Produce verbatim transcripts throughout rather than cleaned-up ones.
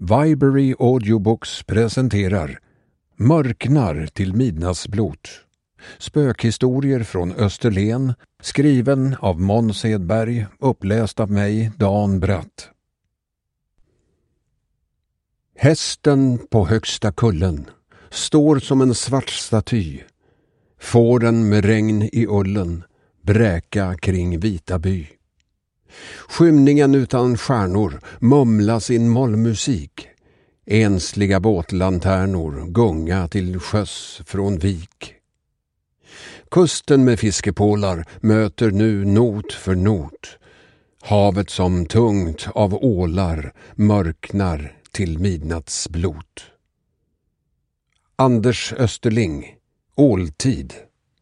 Viberry Audiobooks presenterar Mörknar till midnattsblot. Spökhistorier från Österlen, skriven av Måns Hedberg, uppläst av mig, Dan Bratt. Hästen på högsta kullen står som en svart staty. Fåren med regn i ullen bräka kring vita by. Skymningen utan stjärnor mumla sin mollmusik. Ensliga båtlanternor gunga till sjöss från vik. Kusten med fiskepålar möter nu not för not. Havet som tungt av ålar mörknar till midnattsblot. Anders Österling, Åltid.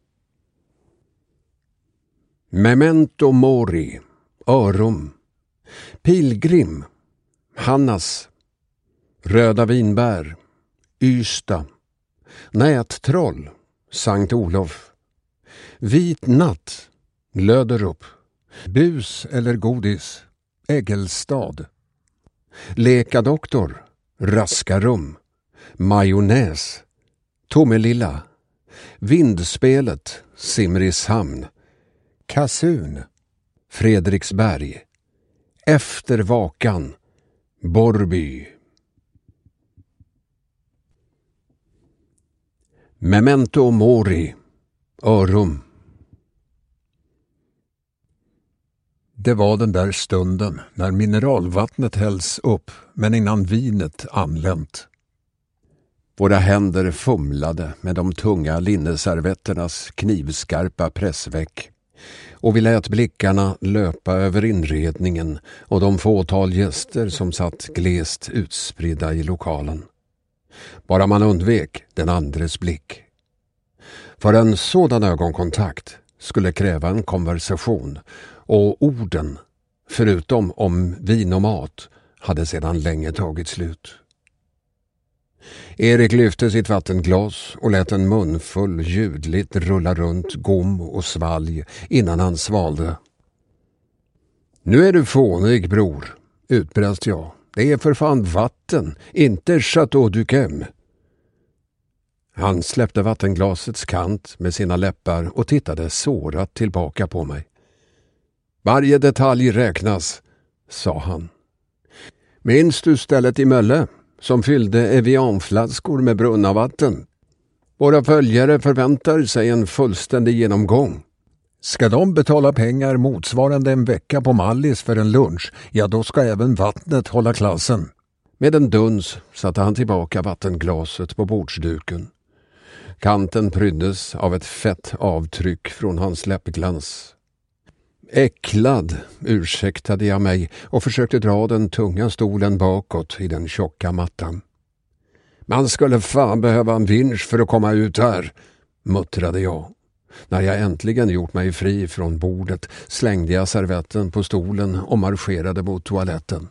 Memento Mori, Örum. Pilgrim, Hannas. Röda vinbär, Ystad. Nättroll, Sankt Olof. Vit natt, Löderup. Bus eller godis, Äggelstad. Lekadoktor, Raskarum. Majonnäs, Tomelilla. Vindspelet, Simrishamn. Kasun, Fredriksberg. Efter vakan, Borby. Memento Mori, Örum. Det var den där stunden när mineralvattnet hälls upp, men innan vinet anlänt. Våra händer fumlade med de tunga linneservetternas knivskarpa pressväck, och vi lät blickarna löpa över inredningen och de fåtal gäster som satt glest utspridda i lokalen. Bara man undvek den andres blick. För en sådan ögonkontakt skulle kräva en konversation, och orden, förutom om vin och mat, hade sedan länge tagit slut. Erik lyfte sitt vattenglas och lät en munfull ljudligt rulla runt gom och svalg innan han svalde. Nu är du fånig, bror, utbrast jag. Det är för fan vatten, inte Chateau du Chem. Han släppte vattenglasets kant med sina läppar och tittade sårat tillbaka på mig. Varje detalj räknas, sa han. Minns du stället i Mölle som fyllde Evian-flaskor med brunnavatten? Våra följare förväntar sig en fullständig genomgång. Ska de betala pengar motsvarande en vecka på Mallis för en lunch, ja då ska även vattnet hålla klassen. Med en duns satte han tillbaka vattenglaset på bordsduken. Kanten pryddes av ett fett avtryck från hans läppglans. Äcklad ursäktade jag mig och försökte dra den tunga stolen bakåt i den tjocka mattan. Man skulle fan behöva en vinsch för att komma ut här, muttrade jag. När jag äntligen gjort mig fri från bordet slängde jag servetten på stolen och marscherade mot toaletten.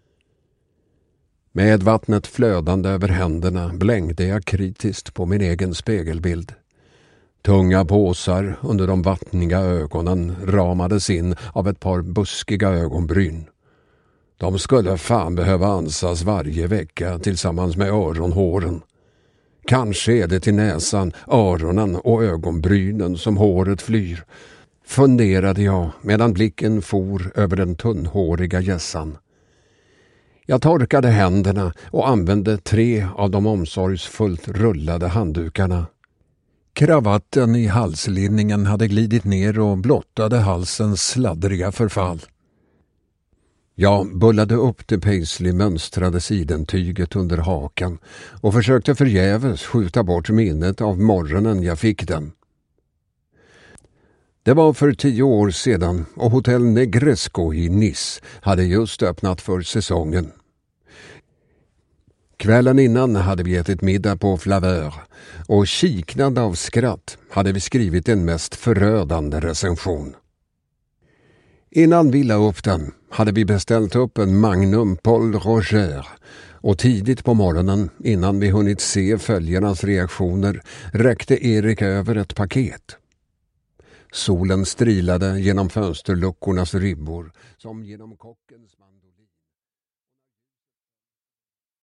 Med vattnet flödande över händerna blängde jag kritiskt på min egen spegelbild. Tunga påsar under de vattniga ögonen ramades in av ett par buskiga ögonbryn. De skulle fan behöva ansas varje vecka tillsammans med öronhåren. Kanske är det till näsan, öronen och ögonbrynen som håret flyr, funderade jag medan blicken for över den tunnhåriga gässan. Jag torkade händerna och använde tre av de omsorgsfullt rullade handdukarna. Kravatten i halslinningen hade glidit ner och blottade halsens sladdriga förfall. Jag bullade upp det paisley-mönstrade sidentyget under hakan och försökte förgäves skjuta bort minnet av morgonen jag fick den. Det var för tio år sedan och Hotell Negresco i Nice hade just öppnat för säsongen. Kvällen innan hade vi ätit middag på Flaveur och kiknande av skratt hade vi skrivit en mest förödande recension. Innan vi la upp den hade vi beställt upp en Magnum Paul Roger och tidigt på morgonen innan vi hunnit se följarnas reaktioner räckte Erik över ett paket. Solen strilade genom fönsterluckornas ribbor som genom kockens